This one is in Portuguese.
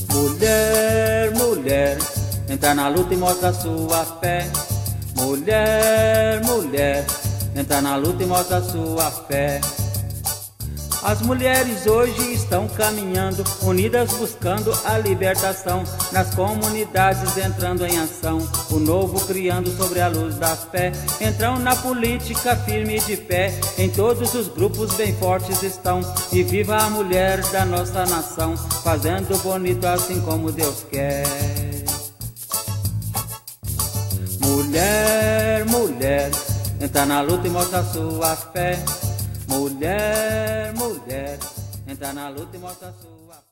Mulher, mulher, entra na luta e mostra sua fé. Mulher, mulher, entra na luta e mostra sua fé. As mulheres hoje estão caminhando, unidas buscando a libertação, nas comunidades entrando em ação, o novo criando sobre a luz da fé. Entram na política firme de pé, em todos os grupos bem fortes estão. E viva a mulher da nossa nação, fazendo bonito assim como Deus quer. Mulher, mulher, entra na luta e mostra sua fé. Mulher, mulher, entra na luta e mostra sua